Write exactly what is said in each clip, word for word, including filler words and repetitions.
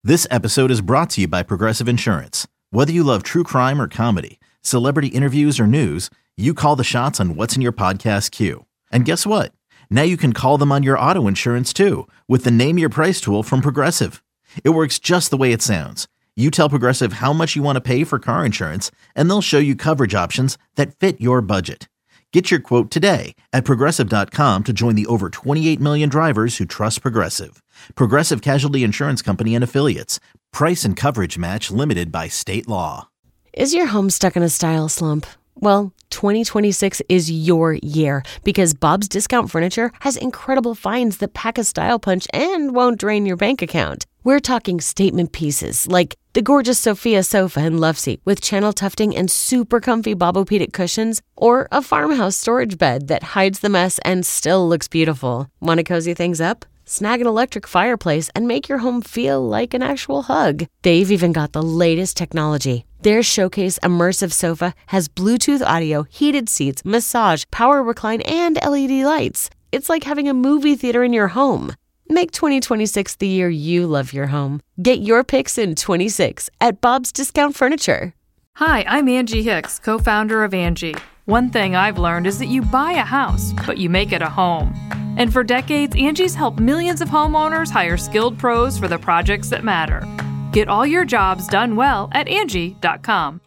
This episode is brought to you by Progressive Insurance. Whether you love true crime or comedy, celebrity interviews or news, you call the shots on what's in your podcast queue. And guess what? Now you can call them on your auto insurance too with the Name Your Price tool from Progressive. It works just the way it sounds. You tell Progressive how much you want to pay for car insurance, and they'll show you coverage options that fit your budget. Get your quote today at Progressive dot com to join the over twenty-eight million drivers who trust Progressive. Progressive Casualty Insurance Company and Affiliates. Price and coverage match limited by state law. Is your home stuck in a style slump? Well, twenty twenty-six is your year because Bob's Discount Furniture has incredible finds that pack a style punch and won't drain your bank account. We're talking statement pieces like the gorgeous Sophia sofa and love seat with channel tufting and super comfy Bobopedic cushions, or a farmhouse storage bed that hides the mess and still looks beautiful. Want to cozy things up? Snag an electric fireplace and make your home feel like an actual hug. They've even got the latest technology. Their Showcase Immersive Sofa has Bluetooth audio, heated seats, massage, power recline, and L E D lights. It's like having a movie theater in your home. Make twenty twenty-six the year you love your home. Get your picks in twenty-six at Bob's Discount Furniture. Hi, I'm Angie Hicks, co-founder of Angie. One thing I've learned is that you buy a house, but you make it a home. And for decades, Angie's helped millions of homeowners hire skilled pros for the projects that matter. Get all your jobs done well at Angie dot com.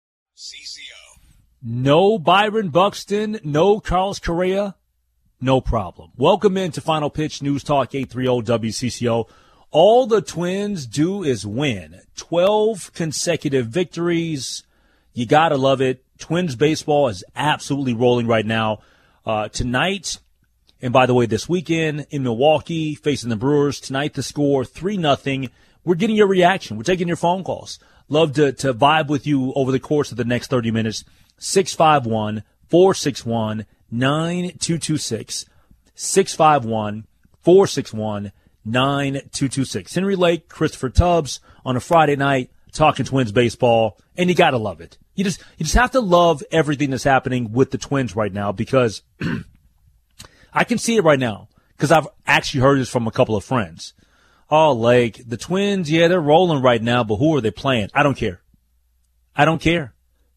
C C O. No Byron Buxton, no Carlos Correa, no problem. Welcome into Final Pitch News Talk eight thirty W C C O. All the Twins do is win. twelve consecutive victories. You got to love it. Twins baseball is absolutely rolling right now. Uh, tonight, and by the way, this weekend in Milwaukee, facing the Brewers. Tonight the score, three nothing. We're getting your reaction. We're taking your phone calls. Love to, to vibe with you over the course of the next thirty minutes. six five one, four six one, nine two two six. six five one, four six one, nine two two six. Henry Lake, Christopher Tubbs on a Friday night talking Twins baseball, and you got to love it. You just you just have to love everything that's happening with the Twins right now because I can see it right now because I've actually heard this from a couple of friends. Oh, Lake, the Twins, yeah, they're rolling right now, but who are they playing? I don't care. I don't care.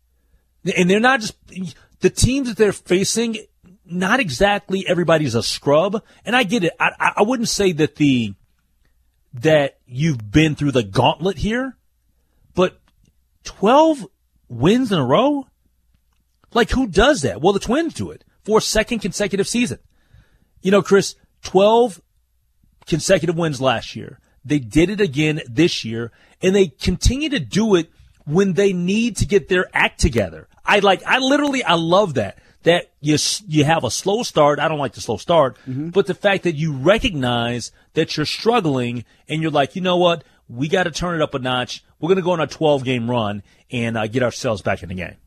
And they're not just – the teams that they're facing, not exactly everybody's a scrub. And I get it. I, I wouldn't say that the – that you've been through the gauntlet here, but twelve wins in a row? Like, who does that? Well, the Twins do it for a second consecutive season. You know, Chris, twelve consecutive wins last year. They did it again this year, and they continue to do it when they need to get their act together. I like, I literally, I love that. That you you have a slow start. I don't like the slow start, mm-hmm. but the fact that you recognize that you're struggling and you're like, you know what, we got to turn it up a notch. We're going to go on a twelve-game run and uh, get ourselves back in the game.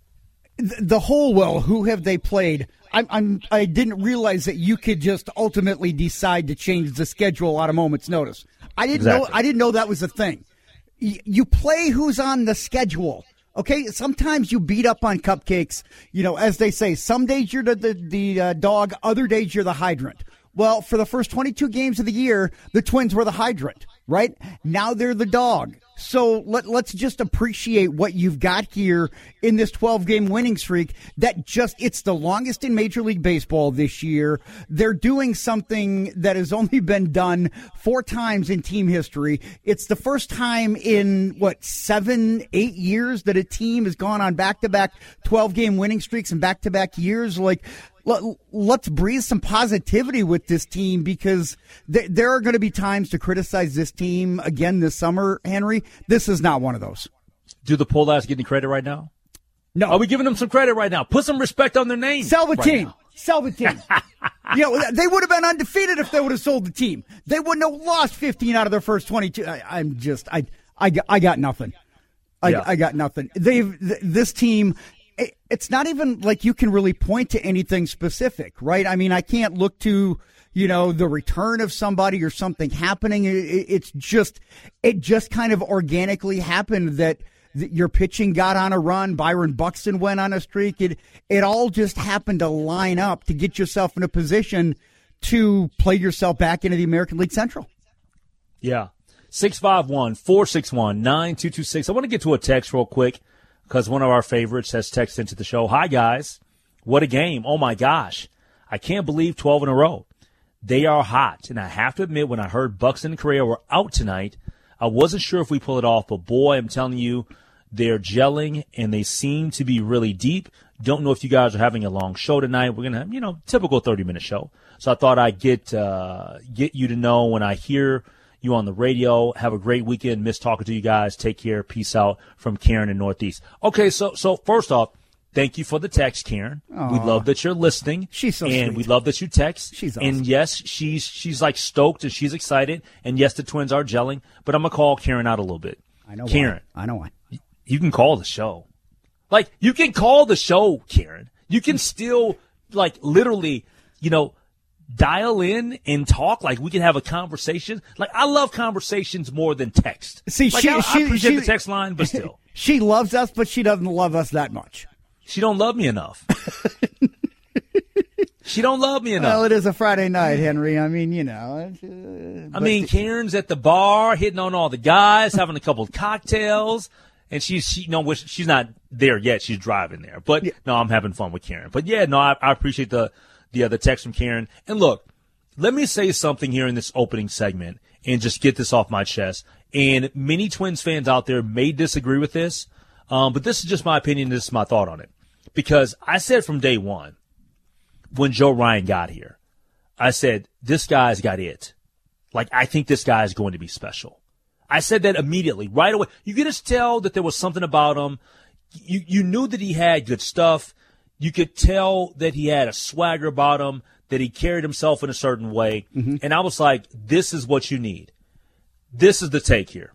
The whole, well, who have they played? I'm, I'm, I didn't realize that you could just ultimately decide to change the schedule at a moment's notice. I didn't exactly. know. I didn't know that was a thing. Y- you play who's on the schedule. Okay, sometimes you beat up on cupcakes. You know, as they say, some days you're the the, the uh, dog, other days you're the hydrant. Well, for the first twenty-two games of the year, the Twins were the hydrant, right? Now they're the dog. So let, let's just appreciate what you've got here in this twelve-game winning streak that just, it's the longest in Major League Baseball this year. They're doing something that has only been done four times in team history. It's the first time in, what, seven, eight years that a team has gone on back-to-back twelve-game winning streaks and back-to-back years. Like, let's breathe some positivity with this team because th- there are going to be times to criticize this team again this summer, Henry. This is not one of those. Do the Polacks get any credit right now? No. Are we giving them some credit right now? Put some respect on their name. Sell the right team. Now. Sell the team. You know, they would have been undefeated if they would have sold the team. They wouldn't have lost fifteen out of their first twenty-two. I, I'm just, I, I, I got nothing. I, yeah. I got nothing. They've, th- this team, it's not even like you can really point to anything specific, right? I mean, I can't look to, you know, the return of somebody or something happening. It's just, it just kind of organically happened that your pitching got on a run. Byron Buxton went on a streak. It, it all just happened to line up to get yourself in a position to play yourself back into the American League Central. Yeah. six five one, four six one, nine two two six. I want to get to a text real quick because one of our favorites has texted into the show. Hi, guys. What a game. Oh, my gosh. I can't believe twelve in a row. They are hot. And I have to admit, when I heard Buxton and Correa were out tonight, I wasn't sure if we pull it off. But, boy, I'm telling you, they're gelling, and they seem to be really deep. Don't know if you guys are having a long show tonight. We're going to have, you know, typical thirty-minute show. So I thought I'd get uh, get you to know when I hear you on the radio. Have a great weekend. Miss talking to you guys. Take care. Peace out from Karen in Northeast. Okay, so so first off, thank you for the text, Karen. Aww. We love that you're listening. She's so And sweet. we love that you text. She's awesome. And, yes, she's she's like stoked and she's excited. And, yes, the Twins are gelling. But I'm going to call Karen out a little bit. I know Karen. why. I know why. You can call the show. Like, you can call the show, Karen. You can still, like, literally, you know, dial in and talk. Like, we can have a conversation. Like, I love conversations more than text. See, like, she, I, she, I appreciate she, the text line, but still. She loves us, but she doesn't love us that much. She don't love me enough. She don't love me enough. Well, it is a Friday night, Henry. I mean, you know. Uh, I mean, Karen's at the bar, hitting on all the guys, having a couple of cocktails. And she's, she, no, she's not there yet. She's driving there. But, yeah. no, I'm having fun with Karen. But, yeah, no, I, I appreciate the, the, uh, the text from Karen. And, look, let me say something here in this opening segment and just get this off my chest. And many Twins fans out there may disagree with this, um, but this is just my opinion. This is my thought on it. Because I said from day one, when Joe Ryan got here, I said, this guy's got it. Like, I think this guy is going to be special. I said that immediately, right away. You could just tell that there was something about him. You you knew that he had good stuff. You could tell that he had a swagger about him, that he carried himself in a certain way. Mm-hmm. And I was like, this is what you need. This is the take here.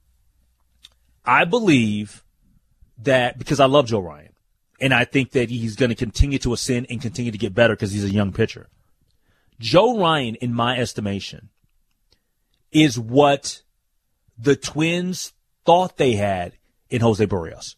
I believe that, because I love Joe Ryan, and I think that he's going to continue to ascend and continue to get better because he's a young pitcher. Joe Ryan, in my estimation, is what the Twins thought they had in Jose Barrios.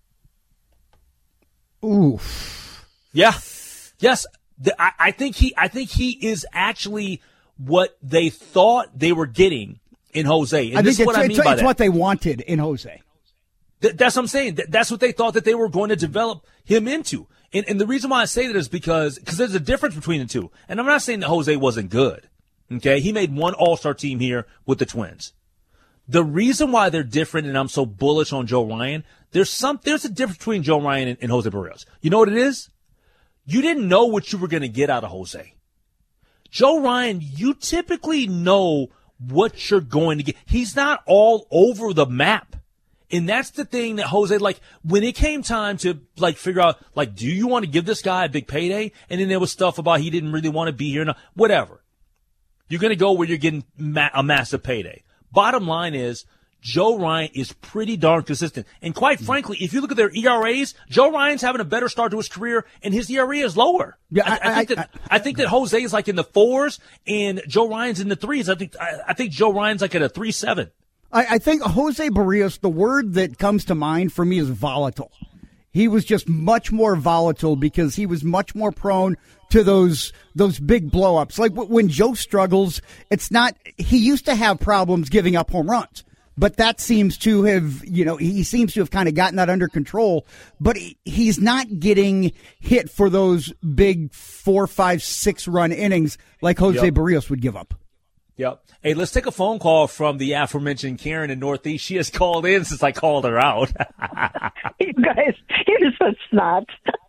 Oof. Yeah. Yes. The, I, I think he. I think he is actually what they thought they were getting in Jose. And I this think is what it's, I mean it's, by it's that. what they wanted in Jose. Th- that's what I'm saying. Th- that's what they thought that they were going to develop him into. And, and the reason why I say that is because because there's a difference between the two. And I'm not saying that Jose wasn't good. Okay, he made one All-Star team here with the Twins. The reason why they're different, and I'm so bullish on Joe Ryan, there's some there's a difference between Joe Ryan and, and Jose Barrios. You know what it is? You didn't know what you were going to get out of Jose. Joe Ryan, you typically know what you're going to get. He's not all over the map. And that's the thing that Jose, like, when it came time to, like, figure out, like, do you want to give this guy a big payday? And then there was stuff about he didn't really want to be here. No, whatever. You're going to go where you're getting ma- a massive payday. Bottom line is, Joe Ryan is pretty darn consistent. And quite frankly, if you look at their E R As, Joe Ryan's having a better start to his career, and his E R A is lower. Yeah, I, I, I think I, that I, I think that Jose is like in the fours, and Joe Ryan's in the threes. I think I, I think Joe Ryan's like at a three seven. I, I think Jose Barrios, the word that comes to mind for me is volatile. He was just much more volatile because he was much more prone to those those big blow-ups. Like when Joe struggles, it's not – he used to have problems giving up home runs. But that seems to have, you know, he seems to have kind of gotten that under control. But he, he's not getting hit for those big four, five, six-run innings like Jose yep. Barrios would give up. Yep. Hey, let's take a phone call from the aforementioned Karen in Northeast. She has called in since I called her out. You guys, you're so snot.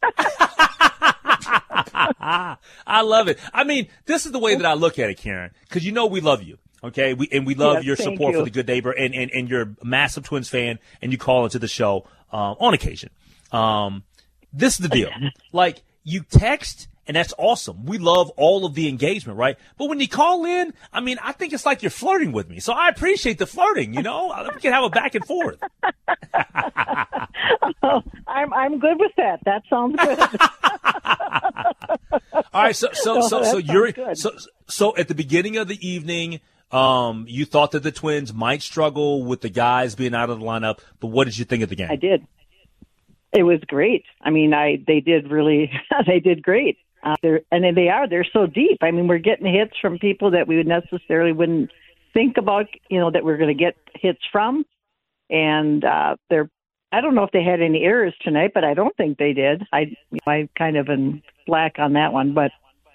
I love it. I mean, this is the way that I look at it, Karen, because you know we love you. Okay, we and we love yes, your support you. for the Good Neighbor, and, and, and you're a massive Twins fan, and you call into the show um, on occasion. Um, this is the deal. Like, you text, and that's awesome. We love all of the engagement, right? But when you call in, I mean, I think it's like you're flirting with me. So I appreciate the flirting, you know? We can have a back and forth. oh, I'm I'm good with that. That sounds good. All right, so so so so, so you're good. so so at the beginning of the evening, Um, you thought that the Twins might struggle with the guys being out of the lineup, but what did you think of the game? I did. It was great. I mean, I they did really, they did great. Uh, they're, and they are. They're so deep. I mean, we're getting hits from people that we would necessarily wouldn't think about, you know, that we're going to get hits from. And uh, they're, I don't know if they had any errors tonight, but I don't think they did. I, you know, I kind of in slack on that one, but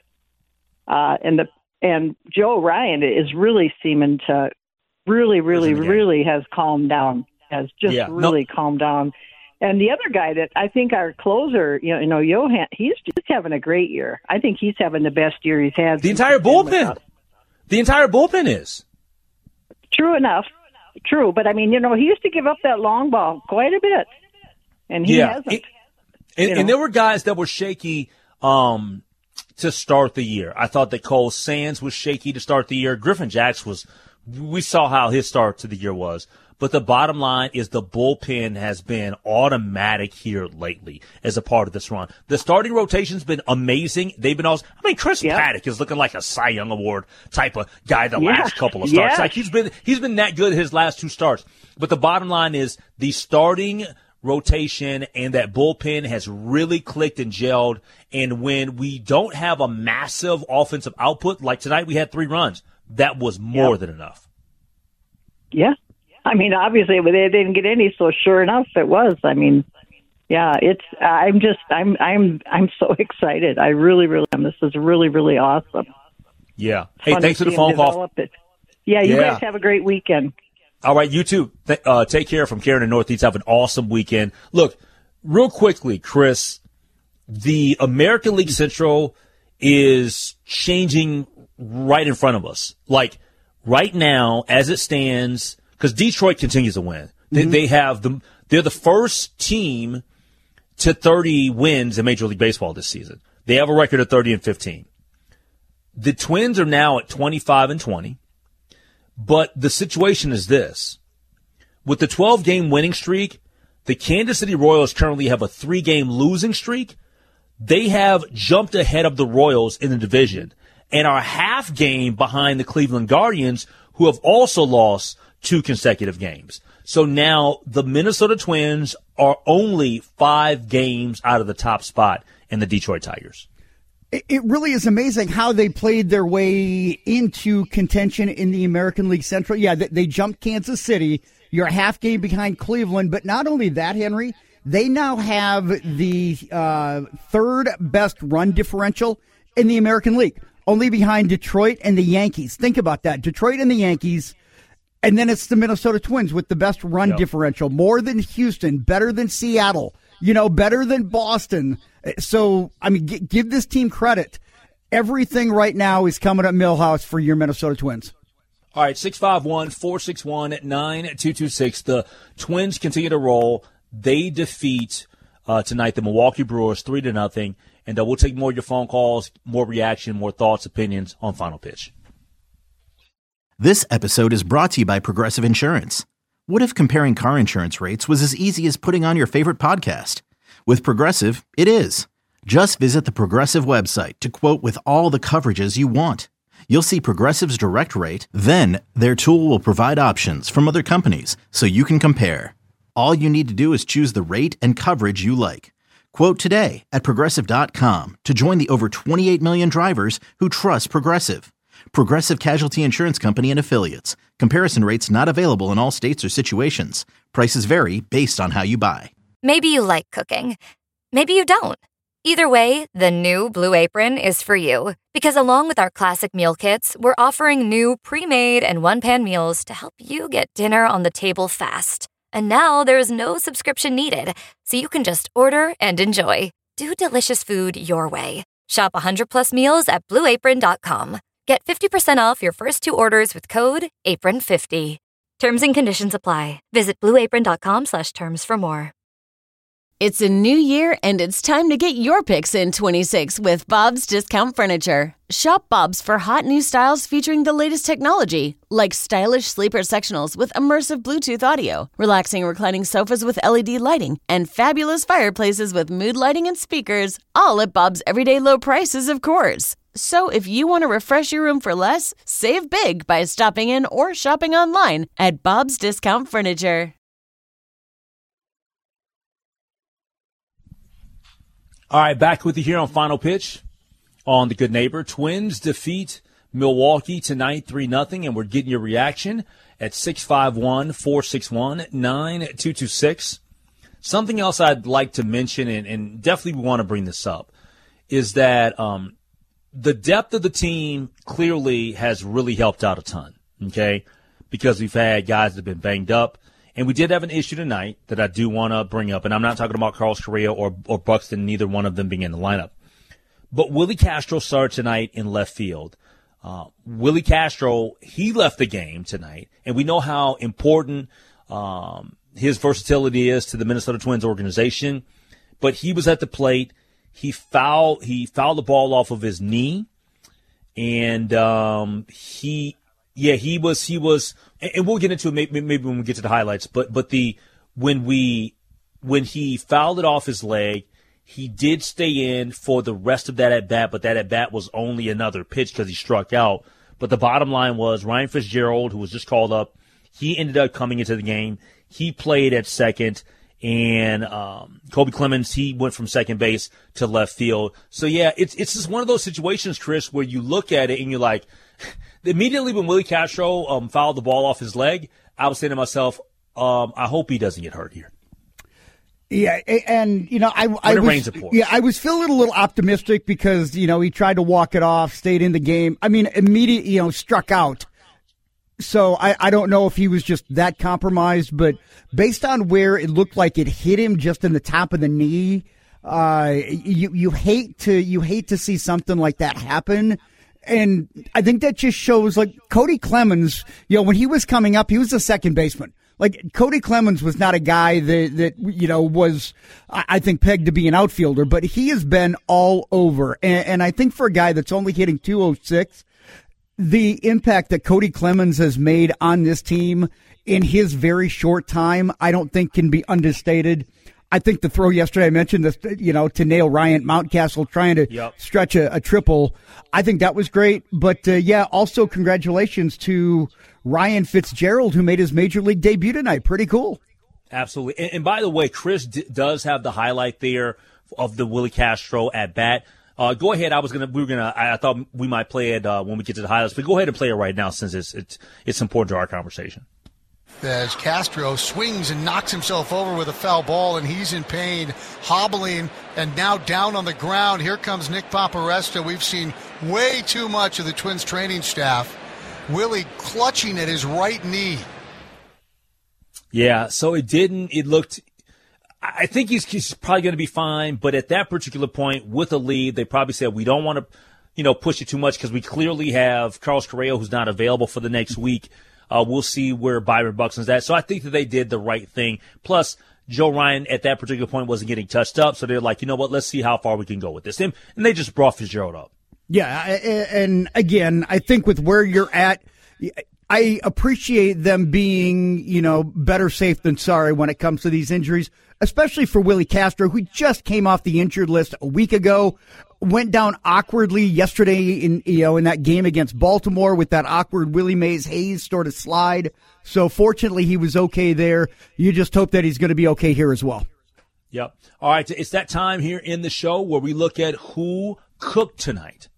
uh, and the and Joe Ryan is really seeming to really, really, really has calmed down. Has just yeah, really no. calmed down. And the other guy that I think our closer, you know, you know, Johan, he's just having a great year. I think he's having the best year he's had. The entire bullpen. The entire bullpen is. True enough. True. But, I mean, you know, he used to give up that long ball quite a bit. And he yeah. hasn't. It, and, and there were guys that were shaky um, to start the year. I thought that Cole Sands was shaky to start the year. Griffin Jax was – we saw how his start to the year was. But the bottom line is the bullpen has been automatic here lately as a part of this run. The starting rotation's been amazing. They've been also, I mean, Chris yep. Paddock is looking like a Cy Young Award type of guy the yeah. last couple of starts. Yeah. Like he's been, he's been that good his last two starts. But the bottom line is the starting rotation and that bullpen has really clicked and gelled. And when we don't have a massive offensive output, like tonight we had three runs, that was more yep. than enough. Yeah. I mean, obviously, they didn't get any, so sure enough, it was. I mean, yeah, it's. I'm just, I'm, I'm, I'm so excited. I really, really am. This is really, really awesome. Yeah. Hey, thanks for the phone call. It. Yeah, you yeah. guys have a great weekend. All right, you too. Th- uh, take care from Karen and Northeast. Have an awesome weekend. Look, real quickly, Chris, the American League Central is changing right in front of us. Like right now, as it stands. Because Detroit continues to win. They, mm-hmm. they have the they're the first team to thirty wins in Major League Baseball this season. They have a record of thirty and fifteen. The Twins are now at twenty-five and twenty. But the situation is this. With the twelve-game winning streak, the Kansas City Royals currently have a three-game losing streak. They have jumped ahead of the Royals in the division and are half game behind the Cleveland Guardians, who have also lost two consecutive games. So now the Minnesota Twins are only five games out of the top spot in the Detroit Tigers. It really is amazing how they played their way into contention in the American League Central. Yeah, they jumped Kansas City. You're a half game behind Cleveland. But not only that, Henry, they now have the uh, third best run differential in the American League, only behind Detroit and the Yankees. Think about that. Detroit and the Yankees. And then it's the Minnesota Twins with the best run yep. differential, more than Houston, better than Seattle, you know, better than Boston. So, I mean, g- give this team credit. Everything right now is coming up Millhouse for your Minnesota Twins. All right, six five one, four six one, nine two two six. The Twins continue to roll. They defeat uh, tonight the Milwaukee Brewers three to nothing. And uh, we'll take more of your phone calls, more reaction, more thoughts, opinions on Final Pitch. This episode is brought to you by Progressive Insurance. What if comparing car insurance rates was as easy as putting on your favorite podcast? With Progressive, it is. Just visit the Progressive website to quote with all the coverages you want. You'll see Progressive's direct rate, then their tool will provide options from other companies so you can compare. All you need to do is choose the rate and coverage you like. Quote today at Progressive dot com to join the over twenty-eight million drivers who trust Progressive. Progressive Casualty Insurance Company and Affiliates. Comparison rates not available in all states or situations. Prices vary based on how you buy. Maybe you like cooking. Maybe you don't. Either way, the new Blue Apron is for you. Because along with our classic meal kits, we're offering new pre-made and one-pan meals to help you get dinner on the table fast. And now there's no subscription needed, so you can just order and enjoy. Do delicious food your way. Shop one hundred plus meals at blue apron dot com. Get fifty percent off your first two orders with code apron fifty. Terms and conditions apply. Visit blue apron dot com slash terms for more. It's a new year, and it's time to get your picks in twenty-six with Bob's Discount Furniture. Shop Bob's for hot new styles featuring the latest technology, like stylish sleeper sectionals with immersive Bluetooth audio, relaxing reclining sofas with L E D lighting, and fabulous fireplaces with mood lighting and speakers, all at Bob's everyday low prices, of course. So if you want to refresh your room for less, save big by stopping in or shopping online at Bob's Discount Furniture. All right, back with you here on Final Pitch on The Good Neighbor. Twins defeat Milwaukee tonight, three nothing, and we're getting your reaction at six five one, four six one, nine two two six. Something else I'd like to mention, and, and definitely we want to bring this up, is that um, the depth of the team clearly has really helped out a ton, okay, because we've had guys that have been banged up. And we did have an issue tonight that I do want to bring up, and I'm not talking about Carlos Correa or, or Buxton, neither one of them being in the lineup. But Willie Castro started tonight in left field. Uh, Willie Castro, he left the game tonight, and we know how important um, his versatility is to the Minnesota Twins organization. But he was at the plate. He fouled, he fouled the ball off of his knee, and um, he, yeah, he was, he was, and we'll get into it maybe, maybe when we get to the highlights. But but the when we when he fouled it off his leg, he did stay in for the rest of that at-bat, but that at-bat was only another pitch because he struck out. But the bottom line was Ryan Fitzgerald, who was just called up, he ended up coming into the game. He played at second, and um, Kobe Clemens, he went from second base to left field. So, yeah, it's it's just one of those situations, Chris, where you look at it and you're like, immediately when Willie Castro um, fouled the ball off his leg, I was saying to myself, um, I hope he doesn't get hurt here. Yeah, and, you know, I, I was, yeah, I was feeling a little optimistic because, you know, he tried to walk it off, stayed in the game. I mean, immediately, you know, struck out. So I, I don't know if he was just that compromised, but based on where it looked like it hit him just in the top of the knee, uh, you, you hate to, you hate to see something like that happen. And I think that just shows, like, Cody Clemens, you know, when he was coming up, he was a second baseman. Like, Cody Clemens was not a guy that, that you know, was, I think, pegged to be an outfielder, but he has been all over. And, and I think for a guy that's only hitting two oh six, the impact that Cody Clemens has made on this team in his very short time, I don't think can be understated. I think the throw yesterday, I mentioned this, you know, to nail Ryan Mountcastle trying to yep. stretch a, a triple. I think that was great. But, uh, yeah, also congratulations to Ryan Fitzgerald, who made his major league debut tonight. Pretty cool. Absolutely. And, and by the way, Chris d- does have the highlight there of the Willie Castro at bat. Uh, go ahead. I was gonna, we were gonna, I, I thought we might play it uh, when we get to the highlights, but go ahead and play it right now since it's it's, it's important to our conversation. As Castro swings and knocks himself over with a foul ball, and he's in pain, hobbling, and now down on the ground. Here comes Nick Paparesta. We've seen way too much of the Twins training staff. Willie clutching at his right knee. Yeah, so it didn't, it looked, I think he's, he's probably going to be fine, but at that particular point with a lead, they probably said, we don't want to, you know, push it too much because we clearly have Carlos Correa who's not available for the next week. Uh, we'll see where Byron Buxton's at. So I think that they did the right thing. Plus, Joe Ryan at that particular point wasn't getting touched up, so they're like, you know what, let's see how far we can go with this. And, and they just brought Fitzgerald up. Yeah, and again, I think with where you're at, I appreciate them being, you know, better safe than sorry when it comes to these injuries, especially for Willie Castro, who just came off the injured list a week ago, went down awkwardly yesterday in, you know, in that game against Baltimore with that awkward Willie Mays Hayes sort of slide. So fortunately, he was okay there. You just hope that he's going to be okay here as well. Yep. All right, it's that time here in the show where we look at who cooked tonight.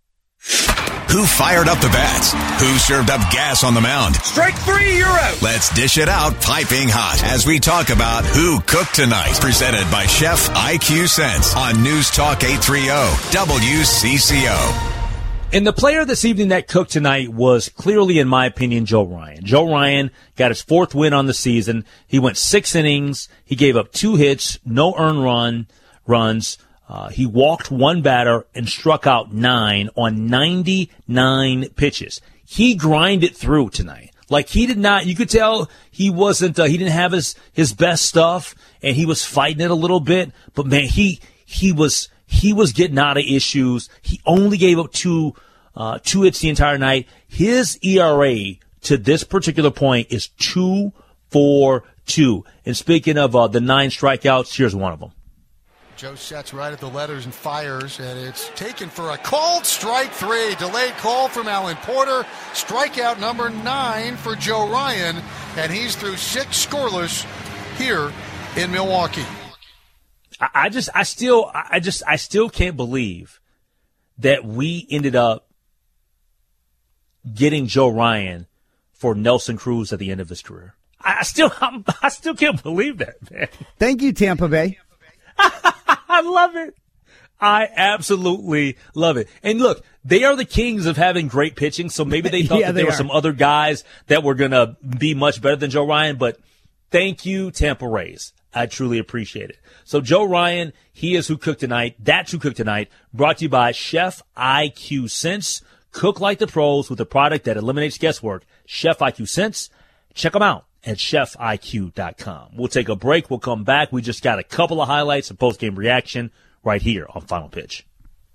Who fired up the bats? Who served up gas on the mound? Strike three, you're out. Let's dish it out piping hot as we talk about who cooked tonight. Presented by Chef I Q Sense on News Talk eight thirty W C C O. And the player this evening that cooked tonight was clearly, in my opinion, Joe Ryan. Joe Ryan got his fourth win on the season. He went six innings. He gave up two hits, no earned run runs. Uh, he walked one batter and struck out nine on ninety-nine pitches. He grinded through tonight. Like he did not, you could tell he wasn't, uh, he didn't have his, his best stuff and he was fighting it a little bit, but man, he, he was, he was getting out of issues. He only gave up two, uh, two hits the entire night. His E R A to this particular point is two, four, two. And speaking of, uh, the nine strikeouts, here's one of them. Joe sets right at the letters and fires, and it's taken for a called strike three. Delayed call from Alan Porter. Strikeout number nine for Joe Ryan, and he's through six scoreless here in Milwaukee. I, I just, I still, I just, I still can't believe that we ended up getting Joe Ryan for Nelson Cruz at the end of his career. I still, I'm, I still can't believe that, man. Thank you, Tampa Bay. I love it. I absolutely love it. And look, they are the kings of having great pitching, so maybe they thought yeah, that they there are. were some other guys that were going to be much better than Joe Ryan, but thank you, Tampa Rays. I truly appreciate it. So Joe Ryan, he is Who Cooked Tonight. That's Who Cooked Tonight, brought to you by Chef I Q Sense. Cook like the pros with a product that eliminates guesswork. Chef I Q Sense. Check them out at chef I Q dot com. We'll take a break. We'll come back. We just got a couple of highlights and post-game reaction right here on Final Pitch.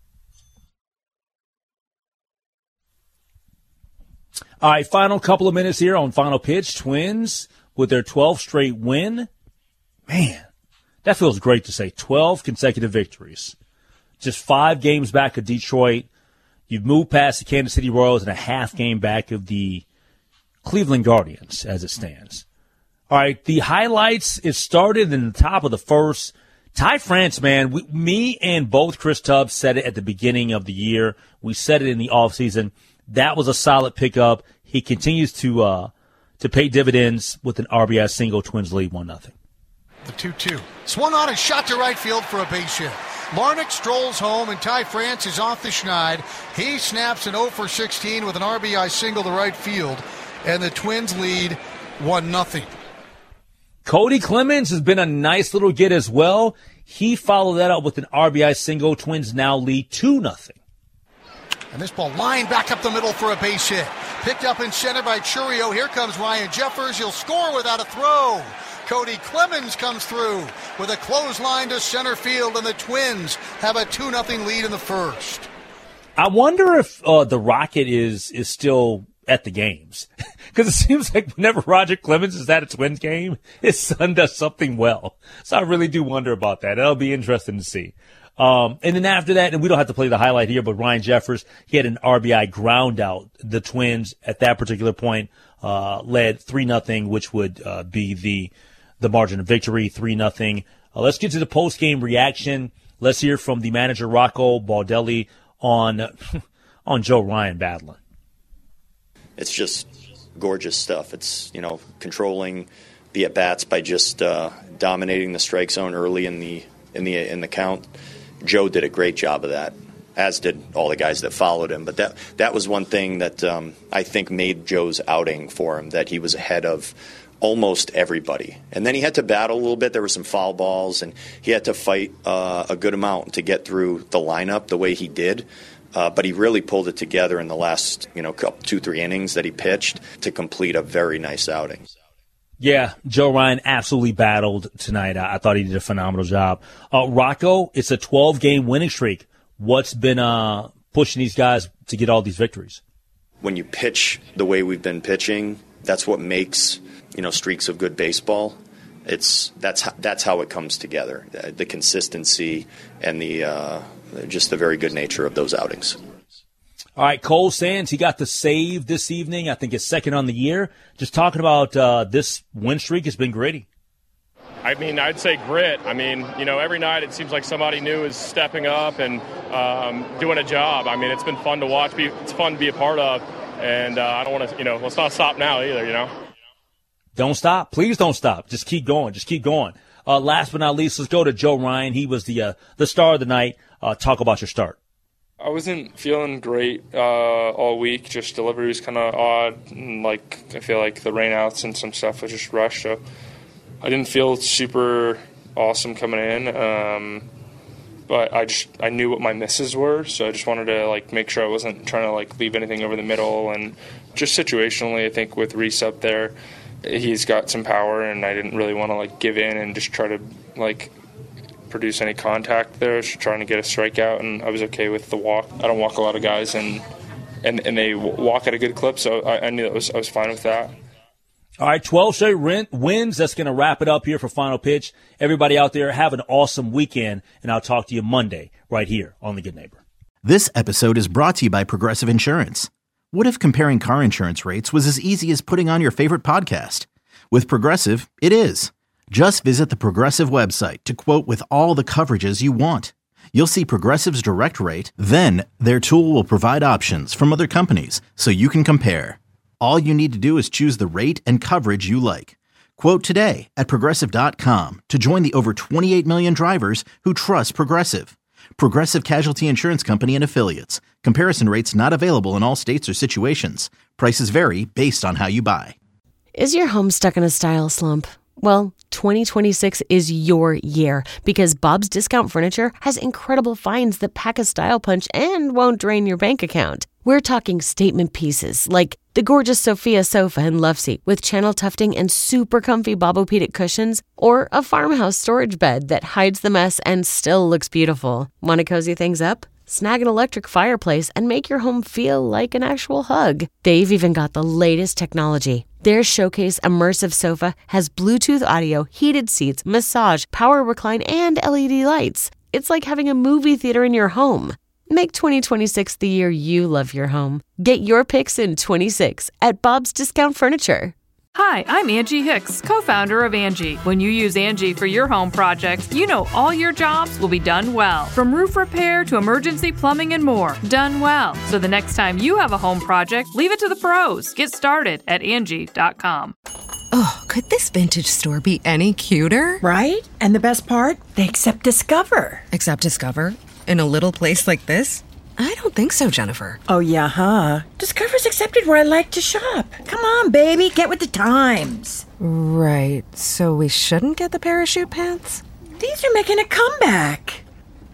All right, final couple of minutes here on Final Pitch. Twins with their twelfth straight win. Man, that feels great to say. twelve consecutive victories. Just five games back of Detroit. You've moved past the Kansas City Royals and a half game back of the Cleveland Guardians as it stands. All right, the highlights, it started in the top of the first. Ty France, man, we, me and both Chris Tubbs said it at the beginning of the year. We said it in the offseason. That was a solid pickup. He continues to uh, to pay dividends with an R B I single. Twins lead one nothing. The two two. Swung on and shot to right field for a base hit. Larnach strolls home, and Ty France is off the schneid. He snaps an oh for sixteen with an R B I single to right field, and the Twins lead one nothing. Cody Clemens has been a nice little get as well. He followed that up with an R B I single. Twins now lead two nothing. And this ball lined back up the middle for a base hit. Picked up in center by Churio. Here comes Ryan Jeffers. He'll score without a throw. Cody Clemens comes through with a clothesline to center field, and the Twins have a two nothing lead in the first. I wonder if uh, the Rocket is is still at the games. Because it seems like whenever Roger Clemens is at a Twins game, his son does something well. So I really do wonder about that. That'll be interesting to see. Um, and then after that, and we don't have to play the highlight here, but Ryan Jeffers, he had an R B I ground out. The Twins at that particular point uh, led three nothing, which would uh, be the the margin of victory, three nothing. Uh, let's get to the post-game reaction. Let's hear from the manager, Rocco Baldelli, on on Joe Ryan battling. It's just gorgeous stuff. It's, you know, controlling the at-bats by just uh, dominating the strike zone early in the in the in the count. Joe did a great job of that, as did all the guys that followed him. But that that was one thing that um, I think made Joe's outing for him, that he was ahead of almost everybody. And then he had to battle a little bit. There were some foul balls, and he had to fight uh, a good amount to get through the lineup the way he did. Uh, but he really pulled it together in the last, you know, couple, two, three innings that he pitched to complete a very nice outing. Yeah, Joe Ryan absolutely battled tonight. I, I thought he did a phenomenal job. Uh, Rocco, it's a twelve-game winning streak. What's been uh, pushing these guys to get all these victories? When you pitch the way we've been pitching, that's what makes, you know, streaks of good baseball. It's that's how, that's how it comes together. The, the consistency and the uh, just the very good nature of those outings. All right, Cole Sands, he got the save this evening. I think his second on the year. Just talking about uh, this win streak has been gritty. I mean, I'd say grit. I mean, you know, every night it seems like somebody new is stepping up and um, doing a job. I mean, it's been fun to watch. It's fun to be a part of. And uh, I don't want to, you know, let's not stop now either, you know. Don't stop. Please don't stop. Just keep going. Just keep going. Uh, last but not least, let's go to Joe Ryan. He was the uh, the star of the night. Uh, talk about your start. I wasn't feeling great uh, all week. Just delivery was kind of odd. And, like, I feel like the rainouts and some stuff was just rushed. So I didn't feel super awesome coming in. Um, but I just I knew what my misses were, so I just wanted to like make sure I wasn't trying to like leave anything over the middle. And just situationally, I think with Reese up there, he's got some power, and I didn't really want to like give in and just try to like produce any contact there. Just trying to get a strikeout, and I was okay with the walk. I don't walk a lot of guys, and and, and they walk at a good clip, so I, I knew that was I was fine with that. All right, twelve straight wins. That's going to wrap it up here for Final Pitch. Everybody out there, have an awesome weekend, and I'll talk to you Monday right here on The Good Neighbor. This episode is brought to you by Progressive Insurance. What if comparing car insurance rates was as easy as putting on your favorite podcast? With Progressive, it is. Just visit the Progressive website to quote with all the coverages you want. You'll see Progressive's direct rate, then their tool will provide options from other companies so you can compare. All you need to do is choose the rate and coverage you like. Quote today at Progressive dot com to join the over twenty-eight million drivers who trust Progressive. Progressive Casualty Insurance Company and Affiliates. Comparison rates not available in all states or situations. Prices vary based on how you buy. Is your home stuck in a style slump? Well, twenty twenty-six is your year because Bob's Discount Furniture has incredible finds that pack a style punch and won't drain your bank account. We're talking statement pieces like the gorgeous Sophia sofa and love seat with channel tufting and super comfy Bobopedic cushions, or a farmhouse storage bed that hides the mess and still looks beautiful. Want to cozy things up? Snag an electric fireplace and make your home feel like an actual hug. They've even got the latest technology. Their Showcase Immersive Sofa has Bluetooth audio, heated seats, massage, power recline, and L E D lights. It's like having a movie theater in your home. Make twenty twenty-six the year you love your home. Get your picks in twenty-six at Bob's Discount Furniture. Hi, I'm Angie Hicks, co-founder of Angie. When you use Angie for your home projects, you know all your jobs will be done well. From roof repair to emergency plumbing and more, done well. So the next time you have a home project, leave it to the pros. Get started at Angie dot com. Oh, could this vintage store be any cuter? Right? And the best part? They accept Discover. Accept Discover? In a little place like this? I don't think so, Jennifer. Oh, yeah, huh? Discover's accepted where I like to shop. Come on, baby, get with the times. Right, so we shouldn't get the parachute pants? These are making a comeback.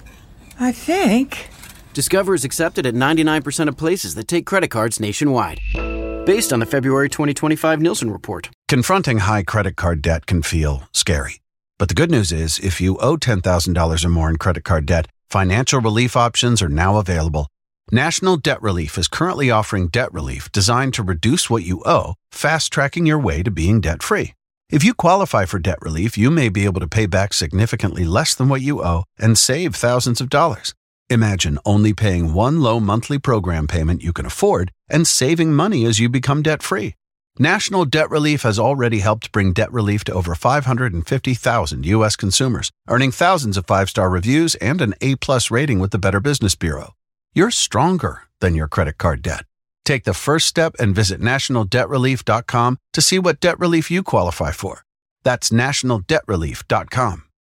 I think. Discover is accepted at ninety-nine percent of places that take credit cards nationwide. Based on the February twenty twenty-five Nielsen report. Confronting high credit card debt can feel scary. But the good news is, if you owe ten thousand dollars or more in credit card debt, financial relief options are now available. National Debt Relief is currently offering debt relief designed to reduce what you owe, fast-tracking your way to being debt-free. If you qualify for debt relief, you may be able to pay back significantly less than what you owe and save thousands of dollars. Imagine only paying one low monthly program payment you can afford and saving money as you become debt-free. National Debt Relief has already helped bring debt relief to over five hundred fifty thousand U S consumers, earning thousands of five-star reviews and an A-plus rating with the Better Business Bureau. You're stronger than your credit card debt. Take the first step and visit national debt relief dot com to see what debt relief you qualify for. That's national debt relief dot com.